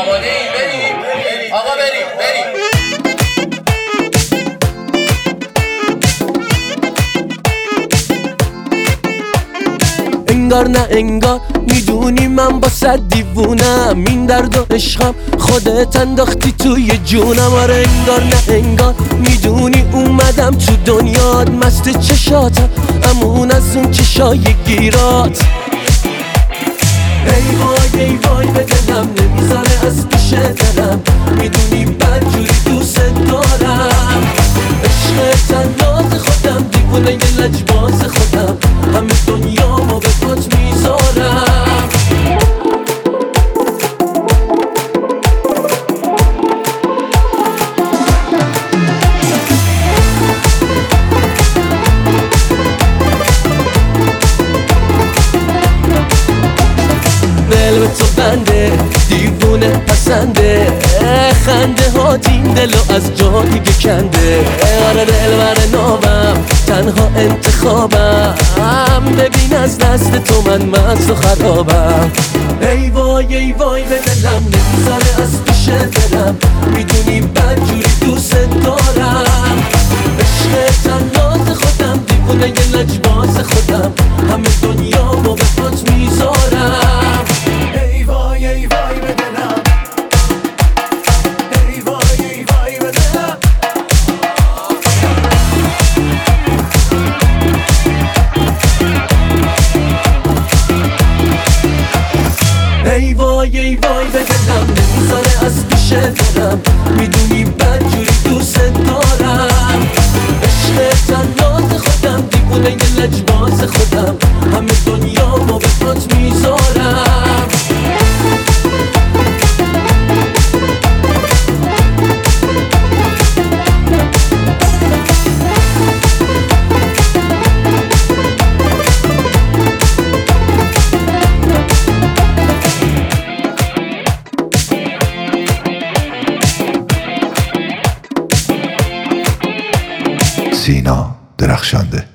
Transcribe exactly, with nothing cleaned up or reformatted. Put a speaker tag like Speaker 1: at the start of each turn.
Speaker 1: آماده ای؟ بریم آقا، بریم بریم.
Speaker 2: انگار نه انگار میدونی من با صد دیوونم، این درد و عشقم خودت انداختی توی جونم. آره انگار نه انگار میدونی اومدم تو دنیات، مست چشاتم امون از اون چشای گیرات. ای وای ای وای به دلم نمیذاره از پیش دلم، میدونی بدجوری دوست دارم. عشق تنات خودم، دیوونه یه لجباز خودم، همه دنیامو به پات میذارم. دل به تو بنده، دیوونه پسنده، خنده ها این دلو از جا دیگه کنده. آره دل بر نابم، تنها انتخابم، ببین از دست تو من مست و خرابم. ای وای ای وای به دلم نمیذاره از پیش دلم، میدونی بدجوری دوست دارم. عشق تنات خودم، دیوونه یه لجباز خودم، همه دنیامو به پات میذارم. ای وای ای وای به دلم، ای وای ای وای به دلم. ای وای ای وای به دلم نمیذاره از پیش دلم، میدونی بدجوری دوست دارم. عشق تنات خودم، دیوونه یه لجباز خودم، همه دنیامو به پات میذارم.
Speaker 3: سینا درخشانده.